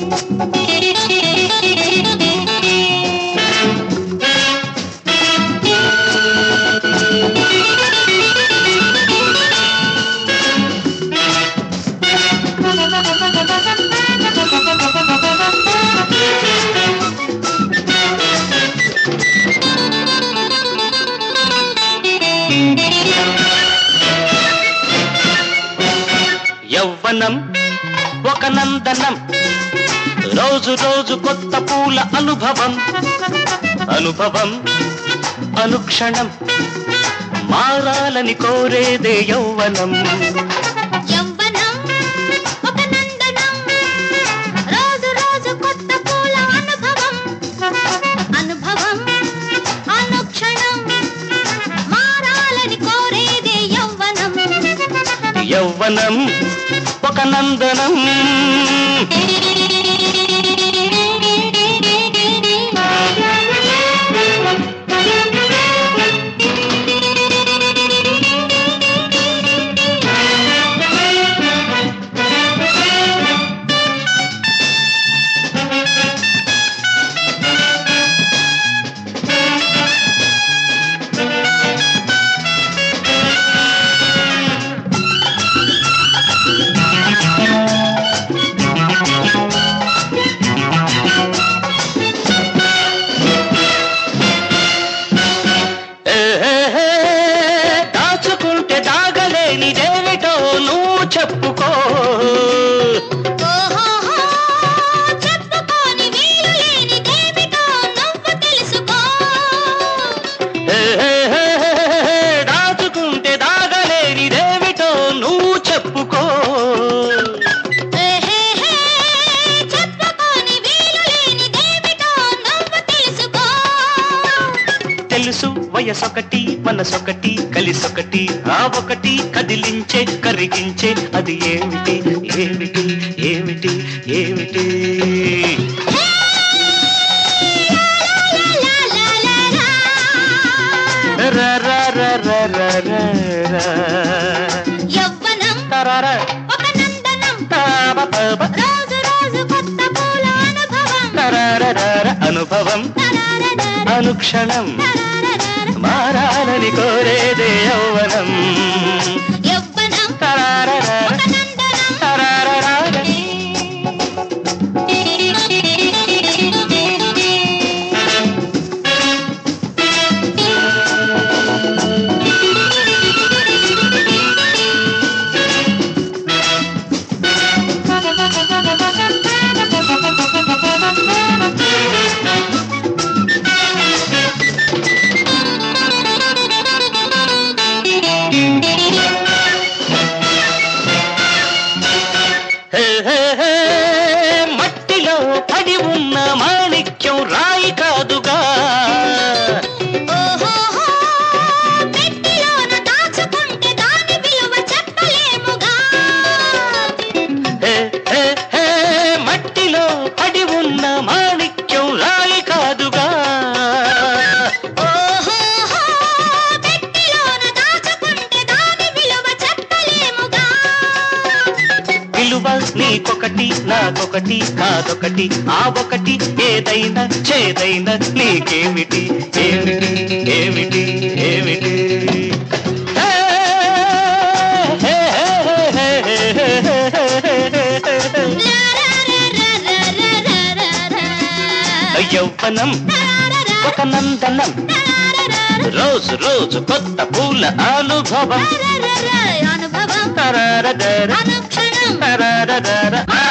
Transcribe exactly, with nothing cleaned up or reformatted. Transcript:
యవ్వనం ఒక నందనం, రోజు రోజు కొత్త పూల అనుభవం. అనుభవం అనుక్షణం మారాలని కోరేదే యవ్వనం. యవ్వనం ఒక నందనం, రోజు రోజు కొత్త పూల అనుభవం. అనుభవం అనుక్షణం మారాలని కోరేదే యవ్వనం. యవ్వనం ఒక నందనం. చెప్పుకో చెప్పుకోని వీలు లేనిదేమిటో నువ్వు తెలుసుకో. దాచుకుంటే దాగలేనిదేమిటో నువ్వు చెప్పుకో. చెప్పుకోని వీలు లేనిదేమిటో నువ్వు తెలుసుకో. తెలుసు వయసొకటి మనసొకటి కలిసొకటి, ఆ ఒకటి కదిలించే కరిగించే అది ఏమిటి ఏమిటి ఏమిటి ఏమిటి? యవ్వనం ఒక నందనం, రోజు రోజు కొత్త పూల అనుభవం. అనుభవం అనుక్షణం మారాలని కోరేదే యవ్వనం. యవ్వనం తరారర ఒక నందనం. తరారర మట్టిలో పడి ఉన్న మాణిక్యం రాయి కాదుగా. పెట్టిలోన దాచుకుంటే దాని విలువ చెప్పలేముగా. మట్టిలో పడి ఉన్న మాణిక్యం రాయి కాదుగా. పెట్టిలోన దాచుకుంటే దాని విలువ చెప్పలేముగా. విలువ నీకొకటి నాకొకటి కాదొకటి, ఆ ఒకటి ఏదైనా చేదైనా నీకేమిటి ఏమిటి ఏమిటి ఏమిటి? యవ్వనం ఒక నందనం, రోజు రోజు కొత్త పూల అనుభవం. అనుభవం తరారర అనుక్షణం తరారర